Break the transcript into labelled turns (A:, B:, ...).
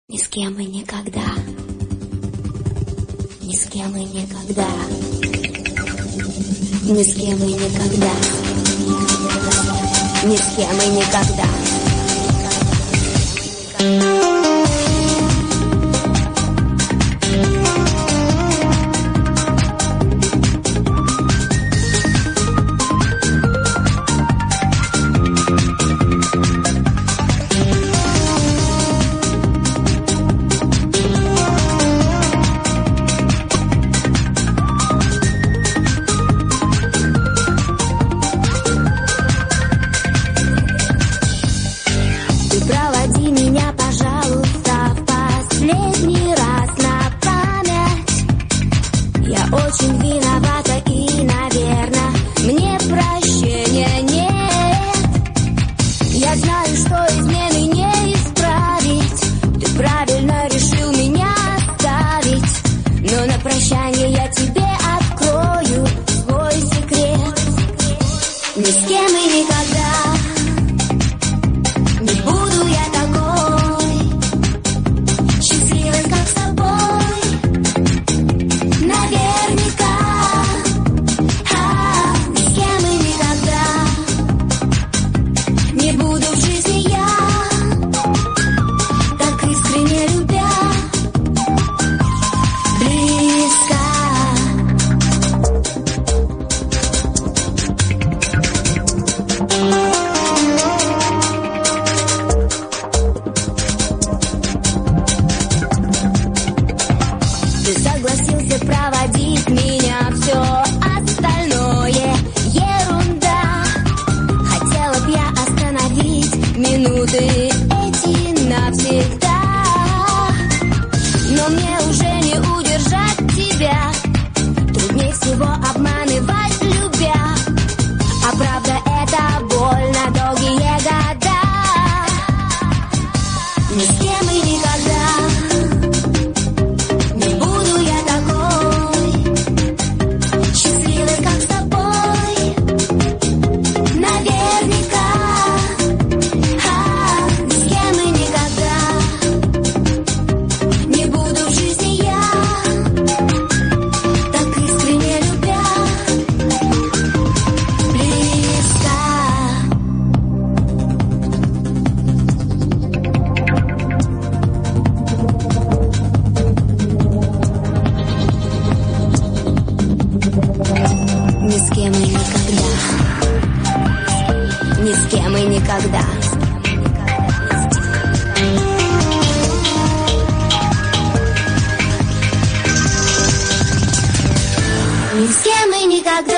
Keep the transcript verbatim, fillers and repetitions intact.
A: Ни с кем и никогда, ни с кем и никогда, ни с кем и никогда, ни с кем и никогда. Проводи меня, пожалуйста, в последний раз на память. Я очень виновата и, наверное, мне прощения нет. Я знаю, что измены не исправить. Ты правильно решил меня оставить, но на прощание я тебе открою свой секрет. Ни с кем и никогда не буду я такой счастливой, как с тобой. Наверняка, а, ни с кем и никогда не буду в жизни я, так искренне любя, близко. Ты согласился проводить меня, все остальное ерунда. Хотела б я остановить минуты эти навсегда, но мне уже не удержать тебя. Труднее всего обманывать, любя, а правда это больно долгие года. Ни с кем и никогда не буду я такой счастливой, как с тобой. Наверняка, а, ни с кем и никогда не буду в жизни я, так искренне любя, близко. Ни с кем и никогда, ни с кем и никогда. Ни с кем и никогда.